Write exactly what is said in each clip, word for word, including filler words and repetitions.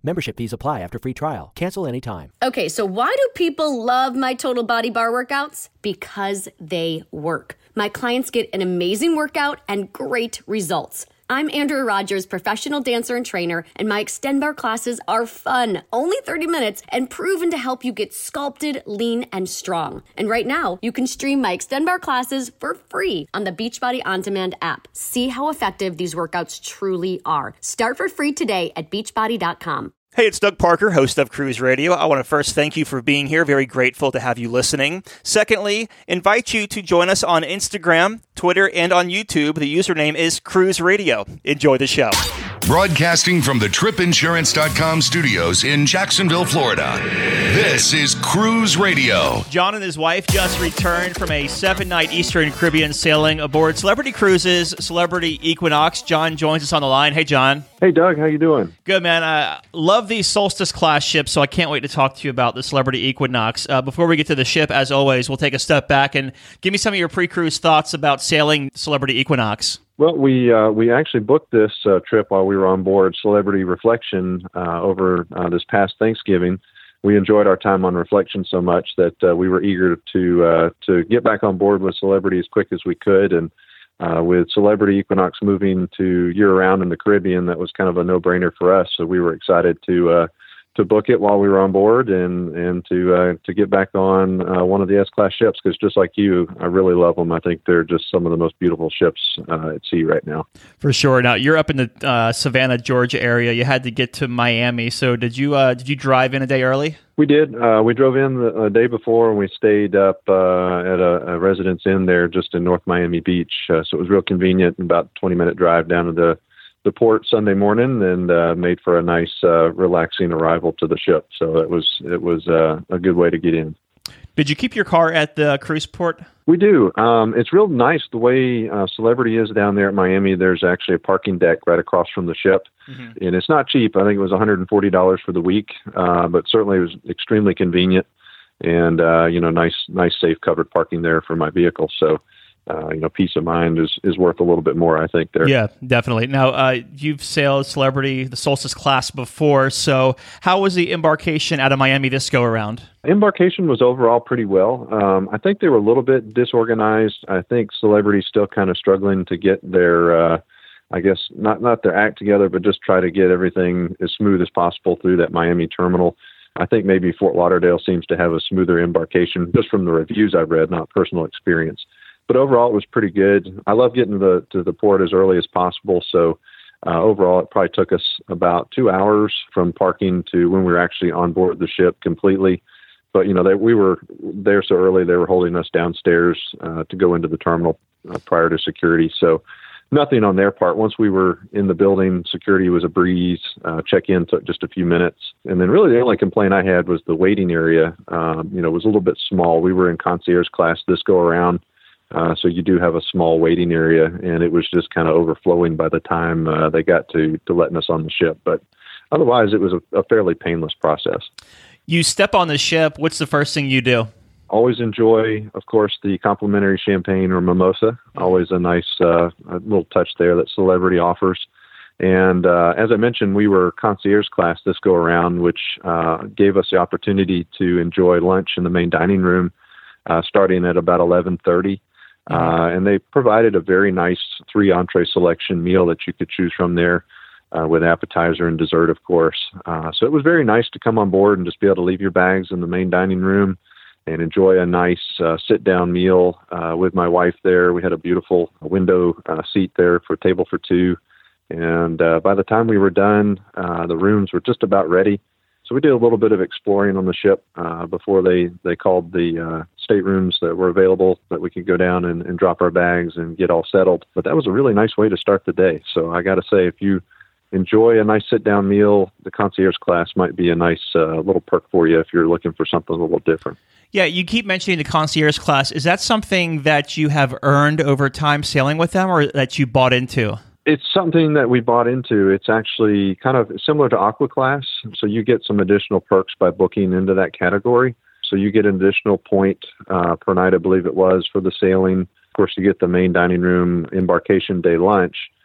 Membership fees apply after free trial. Cancel anytime. Okay, so why do people love my Total Body Bar workouts? Because they work. My clients get an amazing workout and great results. I'm Andrea Rogers, professional dancer and trainer, and my Extend Bar classes are fun, only thirty minutes, and proven to help you get sculpted, lean, and strong. And right now, you can stream my Extend Bar classes for free on the Beachbody On Demand app. See how effective these workouts truly are. Start for free today at beachbody dot com. Hey, it's Doug Parker, host of Cruise Radio. I want to first thank you for being here. Very grateful to have you listening. Secondly, invite you to join us on Instagram, Twitter, and on YouTube. The username is Cruise Radio. Enjoy the show. Broadcasting from the trip insurance dot com studios in Jacksonville, Florida. This is Cruise Radio. John and his wife just returned from a seven-night Eastern Caribbean sailing aboard Celebrity Cruises Celebrity Equinox. John joins us on the line. Hey, John. Hey, Doug. How you doing? Good, man. I love these Solstice-class ships, so I can't wait to talk to you about the Celebrity Equinox. Uh, before we get to the ship, as always, we'll take a step back and give me some of your pre-cruise thoughts about sailing Celebrity Equinox. Well, we uh, we actually booked this uh, trip while we were on board Celebrity Reflection uh, over uh, this past Thanksgiving. We enjoyed our time on Reflection so much that uh, we were eager to uh, to get back on board with Celebrity as quick as we could. And uh, with Celebrity Equinox moving to year-round in the Caribbean, that was kind of a no-brainer for us. So we were excited to uh, to book it while we were on board and and to uh, to get back on uh, one of the S-Class ships, because just like you, I really love them. I think they're just some of the most beautiful ships uh, at sea right now. For sure. Now, you're up in the uh, Savannah, Georgia area. You had to get to Miami. So did you uh, did you drive in a day early? We did. Uh, we drove in the, the day before, and we stayed up uh, at a, a residence inn there just in North Miami Beach. Uh, so it was real convenient, about a twenty-minute drive down to the the port Sunday morning, and uh, made for a nice, uh, relaxing arrival to the ship. So it was it was uh, a good way to get in. Did you keep your car at the cruise port? We do. Um, it's real nice the way uh, Celebrity is down there at Miami. There's actually a parking deck right across from the ship, mm-hmm. and it's not cheap. I think it was one hundred forty dollars for the week, uh, but certainly it was extremely convenient, and uh, you know, nice, nice, safe, covered parking there for my vehicle. So. Uh, you know, peace of mind is, is worth a little bit more, I think, there. Yeah, definitely. Now, uh, you've sailed Celebrity, the Solstice class before, so how was the embarkation out of Miami this go-around? Embarkation was overall pretty well. Um, I think they were a little bit disorganized. I think Celebrity's still kind of struggling to get their, uh, I guess, not, not their act together, but just try to get everything as smooth as possible through that Miami terminal. I think maybe Fort Lauderdale seems to have a smoother embarkation, just from the reviews I've read, not personal experience. But overall, it was pretty good. I love getting to the, to the port as early as possible. So uh, overall, it probably took us about two hours from parking to when we were actually on board the ship completely. But, you know, they, we were there so early, they were holding us downstairs uh, to go into the terminal uh, prior to security. So nothing on their part. Once we were in the building, security was a breeze. Uh, check-in took just a few minutes. And then really the only complaint I had was the waiting area, um, you know, was a little bit small. We were in concierge class this go around. Uh, so you do have a small waiting area, and it was just kind of overflowing by the time uh, they got to, to letting us on the ship. But otherwise, it was a, a fairly painless process. You step on the ship. What's the first thing you do? Always enjoy, of course, the complimentary champagne or mimosa. Always a nice uh, a little touch there that Celebrity offers. And uh, as I mentioned, we were concierge class this go around, which uh, gave us the opportunity to enjoy lunch in the main dining room uh, starting at about eleven thirty. Uh, and they provided a very nice three entree selection meal that you could choose from there uh, with appetizer and dessert, of course. Uh, so it was very nice to come on board and just be able to leave your bags in the main dining room and enjoy a nice uh, sit-down meal uh, with my wife there. We had a beautiful window uh, seat there for a table for two. And uh, by the time we were done, uh, the rooms were just about ready. So we did a little bit of exploring on the ship uh, before they, they called the uh, staterooms that were available that we could go down and, and drop our bags and get all settled. But that was a really nice way to start the day. So I got to say, if you enjoy a nice sit-down meal, the concierge class might be a nice uh, little perk for you if you're looking for something a little different. Yeah, you keep mentioning the concierge class. Is that something that you have earned over time sailing with them, or that you bought into? It's something that we bought into. It's actually kind of similar to Aqua Class. So you get some additional perks by booking into that category. So you get an additional point uh, per night, I believe it was, for the sailing. Of course, you get the main dining room embarkation day lunch.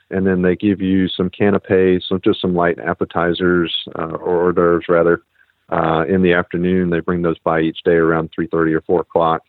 and then they give you some canapes, some just some light appetizers uh, or hors d'oeuvres rather. Uh, in the afternoon, they bring those by each day around three thirty or four o'clock,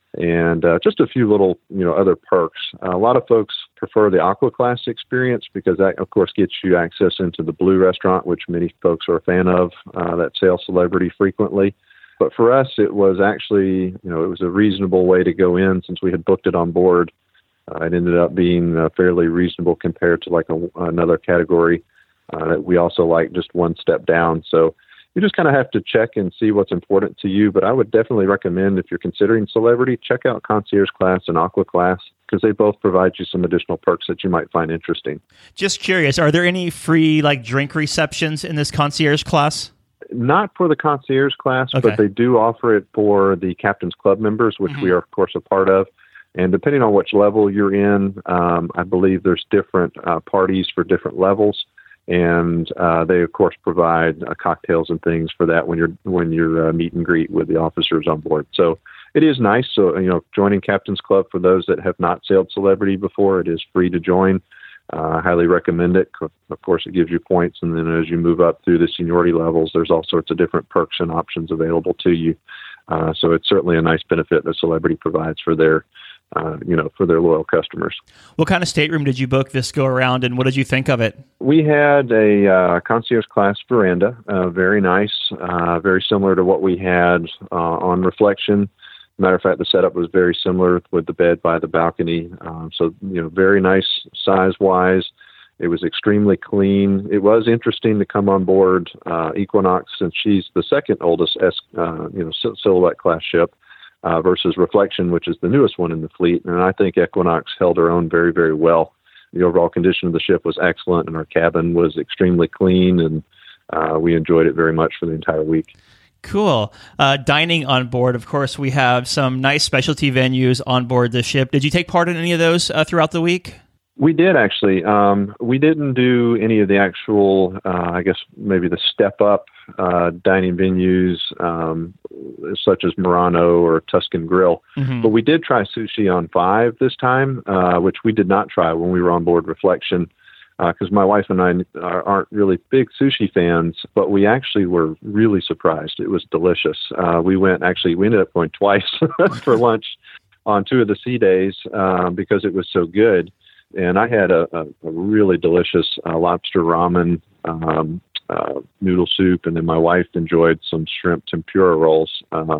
and uh, just a few little you know other perks. Uh, a lot of folks prefer the Aqua Class experience because that, of course, gets you access into the Blue Restaurant, which many folks are a fan of. Uh, that sales Celebrity frequently. But for us, it was actually, you know, it was a reasonable way to go in since we had booked it on board. Uh, it ended up being uh, fairly reasonable compared to like a, another category uh, that we also like just one step down. So you just kind of have to check and see what's important to you. But I would definitely recommend if you're considering Celebrity, check out Concierge Class and Aqua Class because they both provide you some additional perks that you might find interesting. Just curious, are there any free like drink receptions in this Concierge Class? Not for the Concierge Class, okay. But they do offer it for the Captain's Club members, which mm-hmm. we are, of course, a part of. And depending on which level you're in, um, I believe there's different uh, parties for different levels. And uh, they, of course, provide uh, cocktails and things for that when you're when you're uh, meet and greet with the officers on board. So it is nice. So, you know, joining Captain's Club for those that have not sailed Celebrity before, it is free to join. Uh, I highly recommend it. Of course, it gives you points, and then as you move up through the seniority levels, there's all sorts of different perks and options available to you. Uh, so it's certainly a nice benefit that Celebrity provides for their, uh, you know, for their loyal customers. What kind of stateroom did you book this go around, and what did you think of it? We had a uh, Concierge Class veranda, uh, very nice, uh, very similar to what we had uh, on Reflection. Matter of fact, the setup was very similar with the bed by the balcony. Um, so, you know, very nice size-wise. It was extremely clean. It was interesting to come on board uh, Equinox since she's the second oldest S, uh, you know, Silhouette class ship uh, versus Reflection, which is the newest one in the fleet. And I think Equinox held her own very, very well. The overall condition of the ship was excellent, and our cabin was extremely clean, and uh, we enjoyed it very much for the entire week. Cool. Uh, dining on board, of course, we have some nice specialty venues on board the ship. Did you take part in any of those uh, throughout the week? We did, actually. Um, we didn't do any of the actual, uh, I guess, maybe the step-up uh, dining venues, um, such as Murano or Tuscan Grill. Mm-hmm. But we did try sushi on five this time, uh, which we did not try when we were on board Reflection. Because uh, my wife and I are, aren't really big sushi fans, but we actually were really surprised. It was delicious. Uh, we went, actually, we ended up going twice for lunch on two of the sea days uh, because it was so good. And I had a, a, a really delicious uh, lobster ramen, um, uh, noodle soup, and then my wife enjoyed some shrimp tempura rolls. Uh,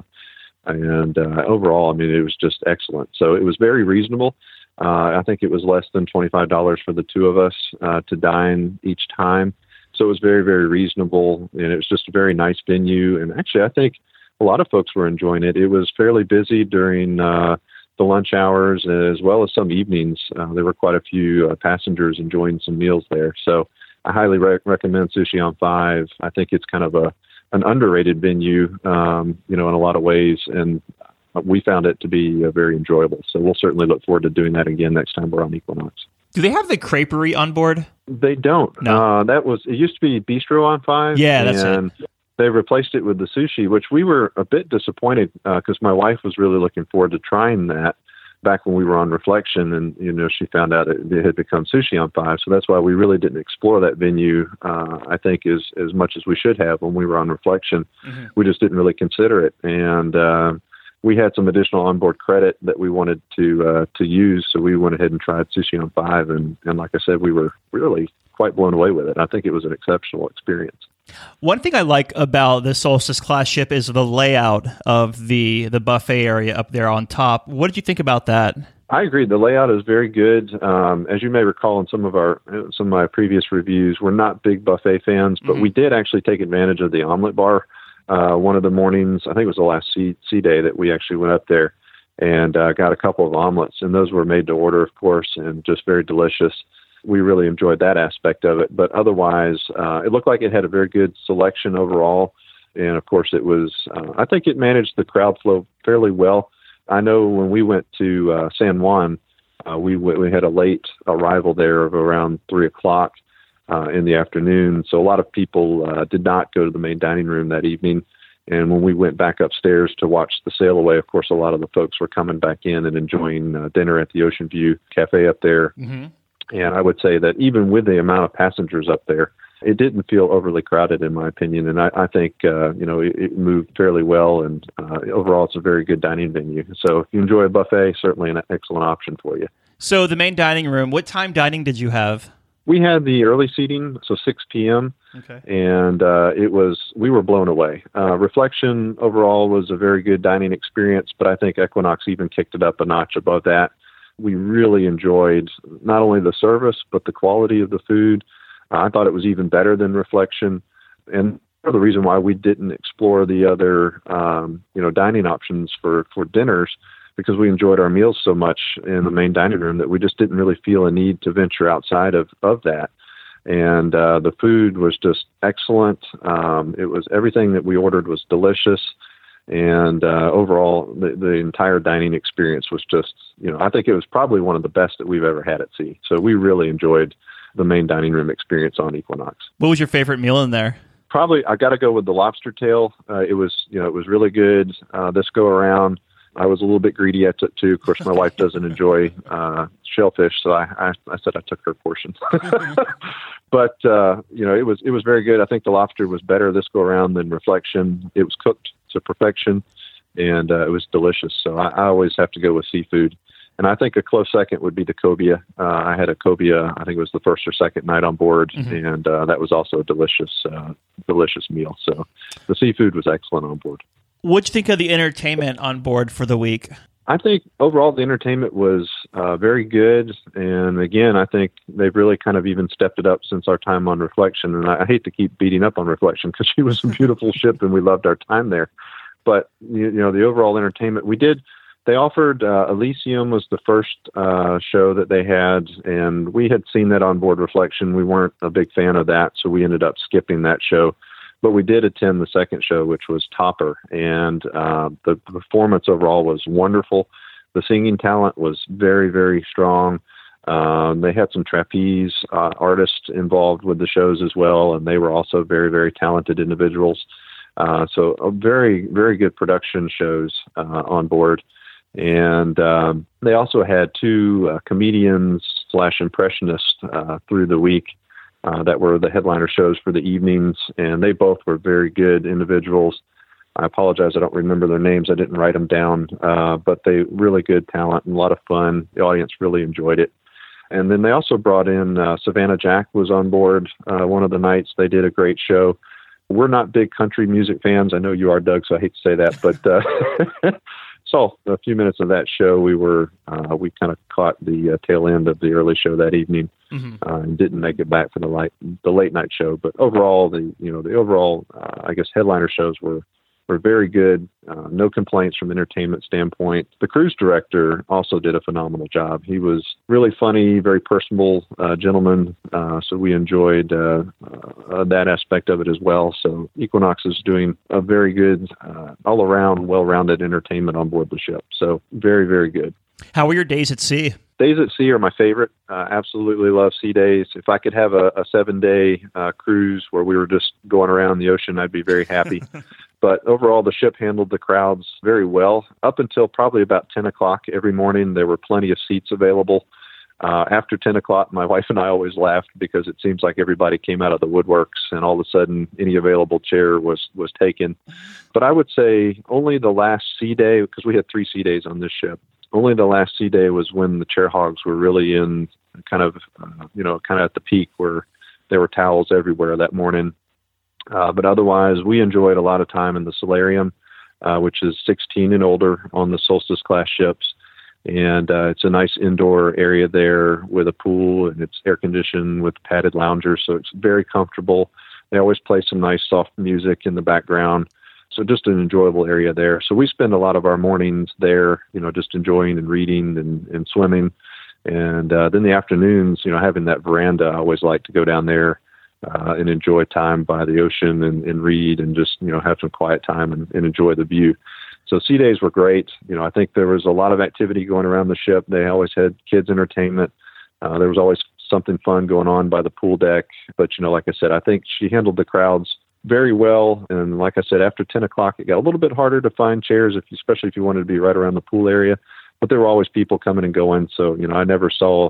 and uh, overall, I mean, it was just excellent. So it was very reasonable. Uh, I think it was less than twenty-five dollars for the two of us uh, to dine each time. So it was very, very reasonable, and it was just a very nice venue. And actually, I think a lot of folks were enjoying it. It was fairly busy during uh, the lunch hours as well as some evenings. Uh, there were quite a few uh, passengers enjoying some meals there. So I highly re- recommend Sushi on Five. I think it's kind of a an underrated venue, um, you know, in a lot of ways, and we found it to be uh, very enjoyable. So we'll certainly look forward to doing that again next time we're on Equinox. Do they have the creperie on board? They don't. No. Uh, that was, it used to be Bistro on Five. Yeah, that's and it. They replaced it with the sushi, which we were a bit disappointed because uh, my wife was really looking forward to trying that back when we were on Reflection, and, you know, she found out it, it had become Sushi on Five. So that's why we really didn't explore that venue, uh, I think, as, as much as we should have when we were on Reflection. Mm-hmm. We just didn't really consider it. And, uh, we had some additional onboard credit that we wanted to uh, to use, so we went ahead and tried Sushi on Five, and, and like I said, we were really quite blown away with it. I think it was an exceptional experience. One thing I like about the Solstice class ship is the layout of the, the buffet area up there on top. What did you think about that? I agree. The layout is very good. Um, as you may recall in some of our some of my previous reviews, we're not big buffet fans, but mm-hmm. we did actually take advantage of the omelet bar. Uh, one of the mornings, I think it was the last sea, sea day that we actually went up there and uh, got a couple of omelets, and those were made to order, of course, and just very delicious. We really enjoyed that aspect of it, but otherwise, uh, it looked like it had a very good selection overall, and of course, it was, uh, I think it managed the crowd flow fairly well. I know when we went to uh, San Juan, uh, we we had a late arrival there of around three o'clock. Uh, in the afternoon. So a lot of people uh, did not go to the main dining room that evening. And when we went back upstairs to watch the sail away, of course, a lot of the folks were coming back in and enjoying uh, dinner at the Ocean View Cafe up there. Mm-hmm. And I would say that even with the amount of passengers up there, it didn't feel overly crowded, in my opinion. And I, I think, uh, you know, it, it moved fairly well. And uh, overall, it's a very good dining venue. So if you enjoy a buffet, certainly an excellent option for you. So the main dining room, what time dining did you have? We had the early seating, so six p.m. Okay. And uh, it was, we were blown away. Uh, Reflection overall was a very good dining experience, but I think Equinox even kicked it up a notch above that. We really enjoyed not only the service, but the quality of the food. Uh, I thought it was even better than Reflection. And the reason why we didn't explore the other, um, you know, dining options for, for dinners, because we enjoyed our meals so much in the main dining room that we just didn't really feel a need to venture outside of, of that. And uh, the food was just excellent. Um, it was everything that we ordered was delicious. And uh, overall, the, the entire dining experience was just, you know, I think it was probably one of the best that we've ever had at sea. So we really enjoyed the main dining room experience on Equinox. What was your favorite meal in there? Probably, I got to go with the lobster tail. Uh, it was, you know, it was really good. Uh, this go around, I was a little bit greedy at it too. Of course, my wife doesn't enjoy uh, shellfish, so I, I, I said I took her portion. But uh, you know, it was it was very good. I think the lobster was better this go around than Reflection. It was cooked to perfection, and uh, it was delicious. So I, I always have to go with seafood. And I think a close second would be the cobia. Uh, I had a cobia. I think it was the first or second night on board, mm-hmm. and uh, that was also a delicious, uh, delicious meal. So the seafood was excellent on board. What'd you think of the entertainment on board for the week? I think overall the entertainment was uh, very good. And again, I think they've really kind of even stepped it up since our time on Reflection. And I, I hate to keep beating up on Reflection because she was a beautiful ship and we loved our time there. But, you, you know, the overall entertainment, we did, they offered uh, Elysium was the first uh, show that they had. And we had seen that on board Reflection. We weren't a big fan of that. So we ended up skipping that show. But we did attend the second show, which was Topper, and uh, the performance overall was wonderful. The singing talent was very, very strong. Um, they had some trapeze uh, artists involved with the shows as well, and they were also very, very talented individuals. Uh, so a very, very good production shows uh, on board. And um, they also had two uh, comedians slash impressionists uh, through the week. Uh, that were the headliner shows for the evenings, and they both were very good individuals. I apologize, I don't remember their names. I didn't write them down, uh, but they really good talent and a lot of fun. The audience really enjoyed it. And then they also brought in uh, Savannah Jack was on board uh, one of the nights. They did a great show. We're not big country music fans. I know you are, Doug, so I hate to say that, but uh, saw a few minutes of that show. We were uh, we kind of caught the uh, tail end of the early show that evening. Mm-hmm. Uh, and didn't make it back for the late the late night show, but overall the you know the overall uh, I guess headliner shows were were very good. Uh, no complaints from an entertainment standpoint. The cruise director also did a phenomenal job. He was really funny, very personable uh, gentleman. Uh, so we enjoyed uh, uh, that aspect of it as well. So Equinox is doing a very good uh, all around well-rounded entertainment on board the ship. So very very good. How were your days at sea? Days at sea are my favorite. Uh, absolutely love sea days. If I could have a, a seven-day uh, cruise where we were just going around the ocean, I'd be very happy. But overall, the ship handled the crowds very well. Up until probably about ten o'clock every morning, there were plenty of seats available. Uh, after ten o'clock, my wife and I always laughed because it seems like everybody came out of the woodworks and all of a sudden any available chair was, was taken. But I would say only the last sea day, because we had three sea days on this ship, only the last sea day was when the chair hogs were really in kind of, uh, you know, kind of at the peak where there were towels everywhere that morning. Uh, but otherwise, we enjoyed a lot of time in the solarium, uh, which is sixteen and older on the Solstice class ships. And uh, it's a nice indoor area there with a pool, and it's air conditioned with padded loungers. So it's very comfortable. They always play some nice soft music in the background. So just an enjoyable area there. So we spend a lot of our mornings there, you know, just enjoying and reading and, and swimming. And uh, then the afternoons, you know, having that veranda, I always like to go down there uh, and enjoy time by the ocean and, and read and just, you know, have some quiet time and, and enjoy the view. So sea days were great. You know, I think there was a lot of activity going around the ship. They always had kids entertainment. Uh, there was always something fun going on by the pool deck. But, you know, like I said, I think she handled the crowds very well. And like I said, after ten o'clock, it got a little bit harder to find chairs, if you, especially if you wanted to be right around the pool area. But there were always people coming and going. So, you know, I never saw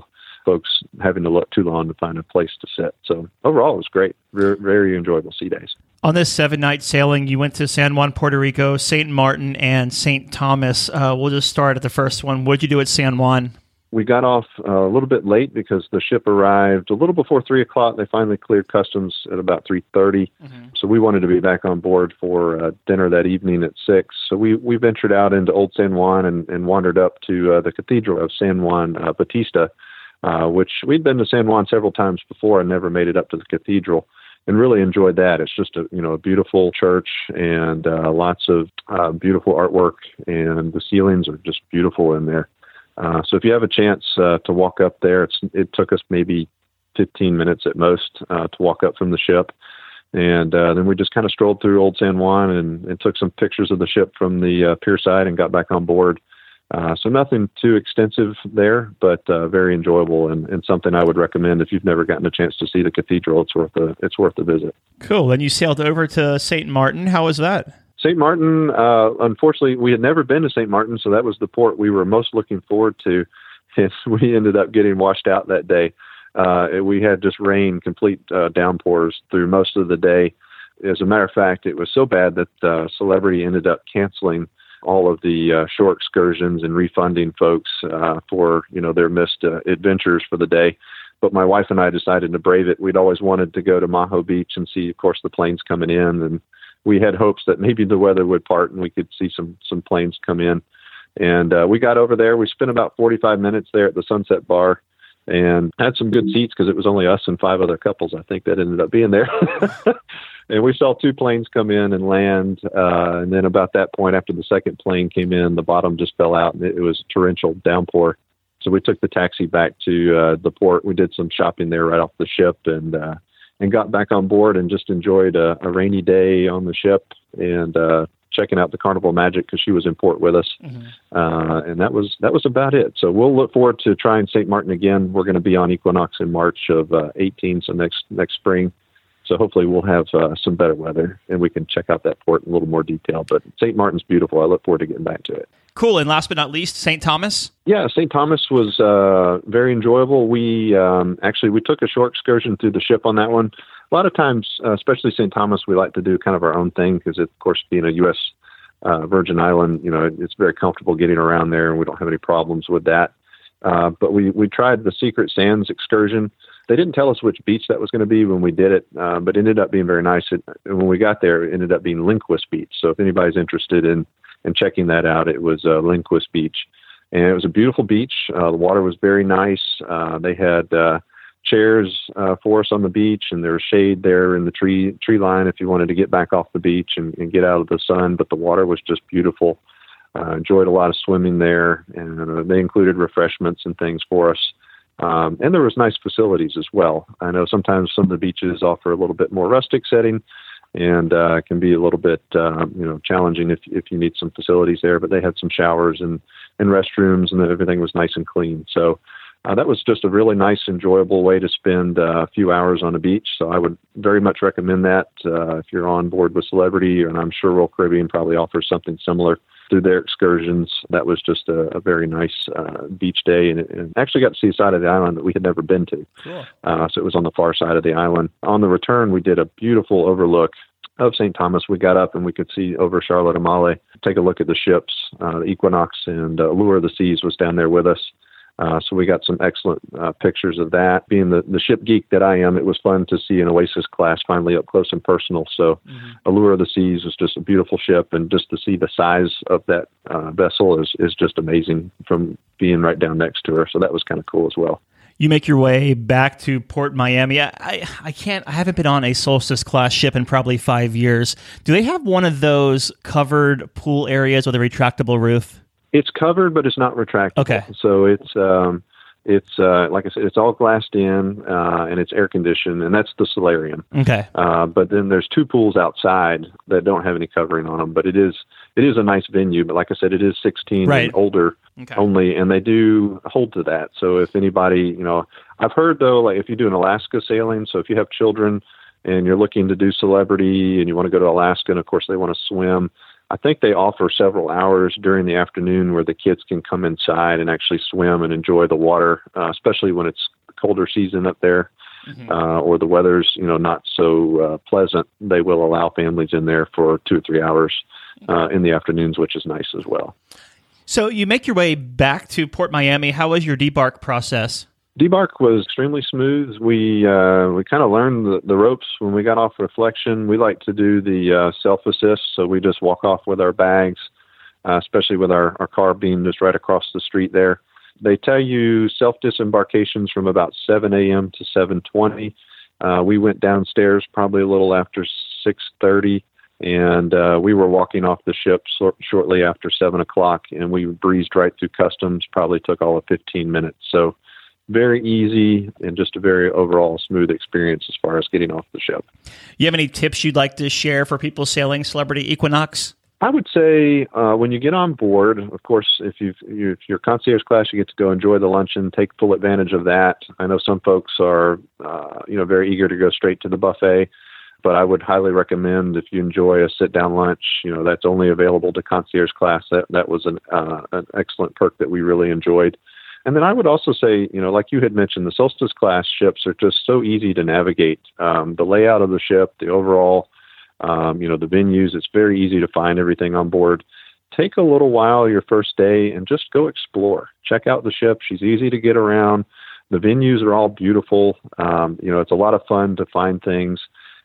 folks having to look too long to find a place to sit. So overall, it was great. Very, very enjoyable sea days. On this seven-night sailing, you went to San Juan, Puerto Rico, Saint Martin, and Saint Thomas. Uh, we'll just start at the first one. What did you do at San Juan? We got off uh, a little bit late because the ship arrived a little before three o'clock. They finally cleared customs at about three thirty. Mm-hmm. So we wanted to be back on board for uh, dinner that evening at six. So we, we ventured out into Old San Juan and, and wandered up to uh, the Cathedral of San Juan uh, Bautista, uh, which we'd been to San Juan several times before and never made it up to the cathedral. And really enjoyed that. It's just a you know a beautiful church and uh, lots of uh, beautiful artwork, and the ceilings are just beautiful in there. Uh, so if you have a chance uh, to walk up there, it's, it took us maybe fifteen minutes at most uh, to walk up from the ship, and uh, then we just kind of strolled through Old San Juan and, and took some pictures of the ship from the uh, pier side and got back on board. Uh, so nothing too extensive there, but uh, very enjoyable and, and something I would recommend if you've never gotten a chance to see the cathedral. It's worth a it's worth a visit. Cool. Then you sailed over to Saint Martin. How was that? Saint Martin, uh, unfortunately, we had never been to Saint Martin, so that was the port we were most looking forward to. And we ended up getting washed out that day. Uh, we had just rain, complete uh, downpours through most of the day. As a matter of fact, it was so bad that uh, Celebrity ended up canceling all of the uh, shore excursions and refunding folks uh, for, you know, their missed uh, adventures for the day. But my wife and I decided to brave it. We'd always wanted to go to Maho Beach and see, of course, the planes coming in. And we had hopes that maybe the weather would part and we could see some, some planes come in. And uh, we got over there. We spent about forty-five minutes there at the Sunset Bar and had some good seats because it was only us and five other couples, I think, that ended up being there. And we saw two planes come in and land. Uh, and then about that point, after the second plane came in, the bottom just fell out and it, it was a torrential downpour. So we took the taxi back to uh, the port. We did some shopping there right off the ship and uh, and got back on board and just enjoyed a, a rainy day on the ship and uh, checking out the Carnival Magic because she was in port with us. Mm-hmm. Uh, and that was that was about it. So we'll look forward to trying Saint Martin again. We're going to be on Equinox in March of uh, eighteen, so next next spring. So hopefully we'll have uh, some better weather and we can check out that port in a little more detail. But Saint Martin's beautiful. I look forward to getting back to it. Cool. And last but not least, Saint Thomas? Yeah, Saint Thomas was uh, very enjoyable. We um, actually, we took a short excursion through the ship on that one. A lot of times, uh, especially Saint Thomas, we like to do kind of our own thing because, of course, being a U S uh, Virgin Island, you know, it's very comfortable getting around there and we don't have any problems with that. Uh, but we, we tried the Secret Sands excursion. They didn't tell us which beach that was going to be when we did it, uh, but it ended up being very nice. It, when we got there, it ended up being Lindquist Beach. So if anybody's interested in, in checking that out, it was uh, Lindquist Beach. And it was a beautiful beach. Uh, the water was very nice. Uh, they had uh, chairs uh, for us on the beach, and there was shade there in the tree tree line if you wanted to get back off the beach and, and get out of the sun. But the water was just beautiful. Uh, enjoyed a lot of swimming there, and uh, they included refreshments and things for us. Um, and there was nice facilities as well. I know sometimes some of the beaches offer a little bit more rustic setting and uh, can be a little bit, uh, you know, challenging if if you need some facilities there. But they had some showers and, and restrooms, and everything was nice and clean. So uh, that was just a really nice, enjoyable way to spend uh, a few hours on a beach. So I would very much recommend that uh, if you're on board with Celebrity, and I'm sure Royal Caribbean probably offers something similar through their excursions. That was just a, a very nice uh, beach day, and, and actually got to see a side of the island that we had never been to. Cool. Uh, so it was on the far side of the island. On the return, we did a beautiful overlook of Saint Thomas. We got up and we could see over Charlotte Amalie, take a look at the ships. Uh, the Equinox and uh, Allure of the Seas was down there with us. Uh, so we got some excellent uh, pictures of that. Being the, the ship geek that I am, it was fun to see an Oasis class finally up close and personal. So mm-hmm. Allure of the Seas was just a beautiful ship, and just to see the size of that uh, vessel is, is just amazing from being right down next to her. So that was kind of cool as well. You make your way back to Port Miami. I, I can't, I haven't been on a Solstice class ship in probably five years. Do they have one of those covered pool areas with a retractable roof? It's covered, but it's not retractable. Okay. So it's, um, it's uh, like I said, it's all glassed in, uh, and it's air conditioned, and that's the solarium. Okay. Uh, but then there's two pools outside that don't have any covering on them, but it is, it is a nice venue. But like I said, it is sixteen right. and older okay. only, and they do hold to that. So if anybody, you know, I've heard though, like if you do an Alaska sailing, so if you have children and you're looking to do Celebrity and you want to go to Alaska, and of course they want to swim, I think they offer several hours during the afternoon where the kids can come inside and actually swim and enjoy the water, uh, especially when it's colder season up there, mm-hmm. uh, or the weather's, you know, not so uh, pleasant, they will allow families in there for two or three hours uh, in the afternoons, which is nice as well. So you make your way back to Port Miami. How was your debark process? Debark was extremely smooth. We uh, we kind of learned the, the ropes when we got off reflection. We like to do the uh, self-assist, so we just walk off with our bags, uh, especially with our, our car being just right across the street there. They tell you self-disembarkations from about seven a.m. to seven twenty. Uh, we went downstairs probably a little after six thirty, and uh, we were walking off the ship so- shortly after seven o'clock, and we breezed right through customs, probably took all of fifteen minutes. So very easy and just a very overall smooth experience as far as getting off the ship. You have any tips you'd like to share for people sailing Celebrity Equinox? I would say uh, when you get on board, of course, if, you've, you, if you're concierge class, you get to go enjoy the luncheon, take full advantage of that. I know some folks are, uh, you know, very eager to go straight to the buffet, but I would highly recommend if you enjoy a sit-down lunch, you know, that's only available to concierge class. That that was an uh, an excellent perk that we really enjoyed. And then I would also say, you know, like you had mentioned, the Solstice class ships are just so easy to navigate. Um, the layout of the ship, the overall, um, you know, the venues, it's very easy to find everything on board. Take a little while your first day and just go explore. Check out the ship. She's easy to get around. The venues are all beautiful. Um, you know, it's a lot of fun to find things.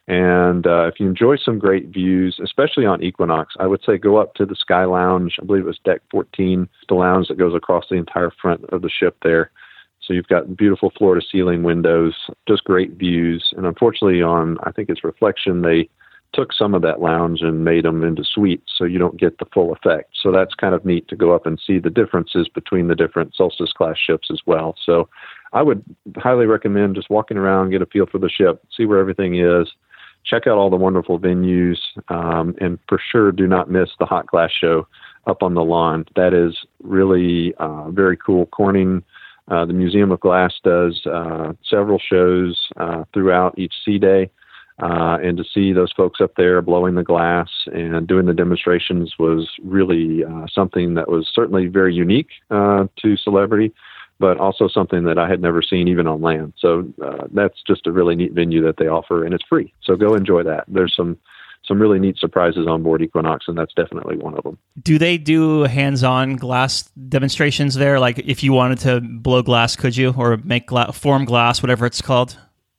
And uh, if you enjoy some great views, especially on Equinox, I would say go up to the Sky Lounge. I believe it was deck fourteen, the lounge that goes across the entire front of the ship there. So you've got beautiful floor-to-ceiling windows, just great views. And unfortunately on, I think it's Reflection, they took some of that lounge and made them into suites, so you don't get the full effect. So that's kind of neat to go up and see the differences between the different Solstice-class ships as well. So I would highly recommend just walking around, get a feel for the ship, see where everything is. Check out all the wonderful venues, um, and for sure do not miss the Hot Glass Show up on the lawn. That is really uh, very cool. Corning, uh, the Museum of Glass, does uh, several shows uh, throughout each sea day, uh, and to see those folks up there blowing the glass and doing the demonstrations was really uh, something that was certainly very unique uh, to Celebrity, but also something that I had never seen even on land. So uh, that's just a really neat venue that they offer, and it's free. So go enjoy that. There's some some really neat surprises on board Equinox, and that's definitely one of them. Do they do hands-on glass demonstrations there? Like if you wanted to blow glass, could you? Or make gla- form glass, whatever it's called?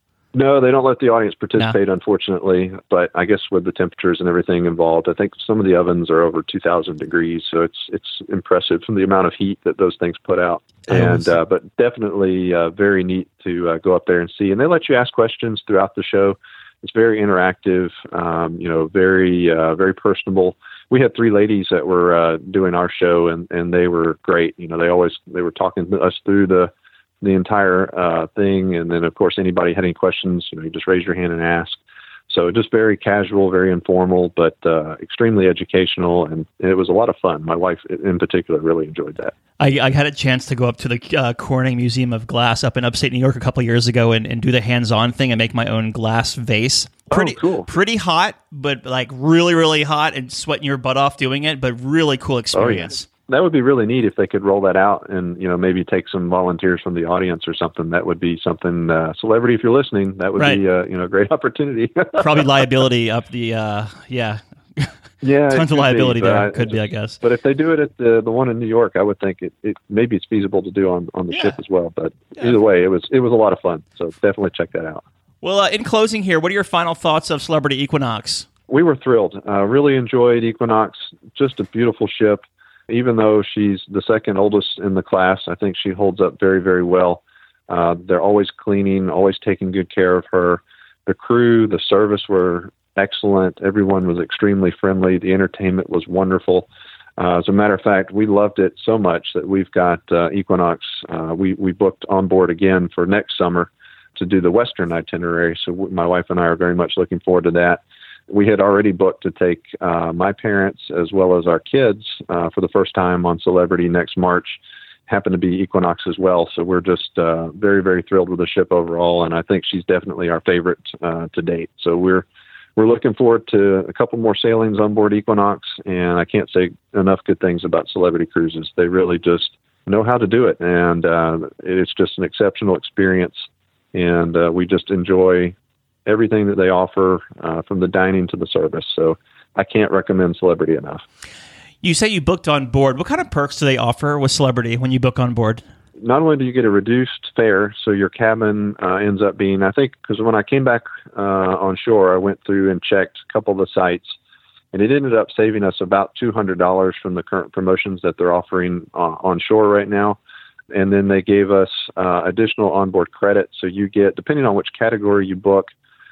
No, they don't let the audience participate, no. unfortunately. But I guess with the temperatures and everything involved, I think some of the ovens are over two thousand degrees. So it's it's impressive from the amount of heat that those things put out. And uh, but definitely uh, very neat to uh, go up there and see. And they let you ask questions throughout the show. It's very interactive, um, you know, very uh, very personable. We had three ladies that were uh, doing our show, and, and they were great. You know, they always they were talking to us through the the entire uh, thing. And then, of course, anybody had any questions, you know, you just raise your hand and ask. So just very casual, very informal, but uh, extremely educational. And it was a lot of fun. My wife in particular really enjoyed that. I, I had a chance to go up to the uh, Corning Museum of Glass up in upstate New York a couple of years ago and, and do the hands-on thing and make my own glass vase. Pretty, oh, cool. Pretty hot, but like really, really hot and sweating your butt off doing it, but really cool experience. Oh, yeah. That would be really neat if they could roll that out and, you know, maybe take some volunteers from the audience or something. That would be something, uh, Celebrity, if you're listening, that would right. be, uh, you know, a great opportunity. Probably liability up the, uh, yeah. Yeah. Tons of liability be, there, I, could be, I guess. But if they do it at the the one in New York, I would think it, it maybe it's feasible to do on, on the yeah. ship as well. But yeah. either way, it was it was a lot of fun. So definitely check that out. Well, uh, in closing here, what are your final thoughts of Celebrity Equinox? We were thrilled. Uh, really enjoyed Equinox. Just a beautiful ship. Even though she's the second oldest in the class, I think she holds up very, very well. Uh, they're always cleaning, always taking good care of her. The crew, the service were excellent. Everyone was extremely friendly. The entertainment was wonderful. Uh, as a matter of fact, we loved it so much that we've got uh, Equinox. Uh, we, we booked on board again for next summer to do the Western itinerary. So w- my wife and I are very much looking forward to that. We had already booked to take uh, my parents as well as our kids uh, for the first time on Celebrity next March. Happened to be Equinox as well. So we're just uh, very, very thrilled with the ship overall. And I think she's definitely our favorite uh, to date. So we're we're looking forward to a couple more sailings on board Equinox. And I can't say enough good things about Celebrity Cruises. They really just know how to do it. And uh, it's just an exceptional experience. And uh, we just enjoy everything that they offer, uh, from the dining to the service. So I can't recommend Celebrity enough. You say you booked on board. What kind of perks do they offer with Celebrity when you book on board? Not only do you get a reduced fare, so your cabin uh, ends up being, I think, because when I came back uh, on shore, I went through and checked a couple of the sites, and it ended up saving us about two hundred dollars from the current promotions that they're offering uh, on shore right now. And then they gave us uh, additional onboard credit. So you get, depending on which category you book,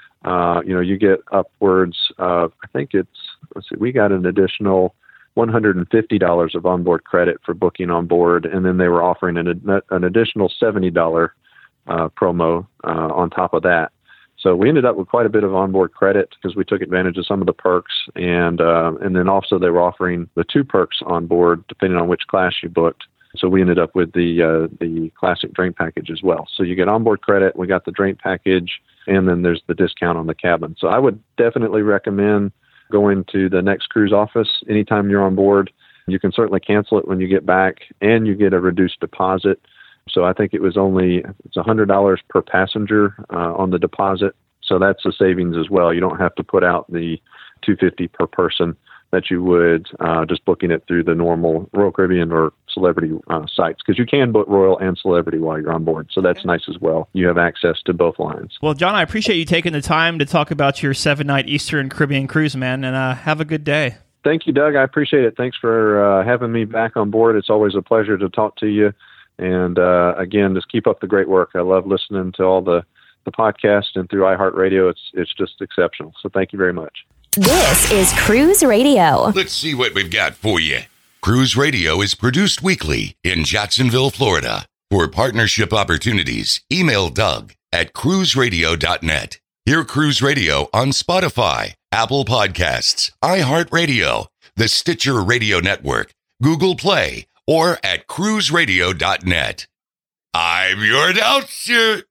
uh, you know, you get upwards of, I think it's, let's see, we got an additional one hundred fifty dollars of onboard credit for booking on board. And then they were offering an, an additional seventy dollars uh, promo uh, on top of that. So we ended up with quite a bit of onboard credit because we took advantage of some of the perks. And, uh, and then also they were offering the two perks on board, depending on which class you booked. So we ended up with the uh, the classic drink package as well. So you get onboard credit, we got the drink package, and then there's the discount on the cabin. So I would definitely recommend going to the next cruise office anytime you're on board. You can certainly cancel it when you get back, and you get a reduced deposit. So I think it was only it's one hundred dollars per passenger uh, on the deposit. So that's a savings as well. You don't have to put out the two hundred fifty dollars per person that you would uh, just booking it through the normal Royal Caribbean or Celebrity uh, sites, because you can book Royal and Celebrity while you're on board. So that's nice as well. You have access to both lines. Well, John, I appreciate you taking the time to talk about your seven-night Eastern Caribbean cruise, man, and uh, have a good day. Thank you, Doug. I appreciate it. Thanks for uh, having me back on board. It's always a pleasure to talk to you. And uh, again, just keep up the great work. I love listening to all the, the podcasts and through iHeartRadio. It's, it's just exceptional. So thank you very much. This is Cruise Radio. Let's see what we've got for you. Cruise Radio is produced weekly in Jacksonville, Florida. For partnership opportunities, email Doug at cruise radio dot net. Hear Cruise Radio on Spotify, Apple Podcasts, iHeartRadio, the Stitcher Radio Network, Google Play, or at cruise radio dot net. I'm your announcer,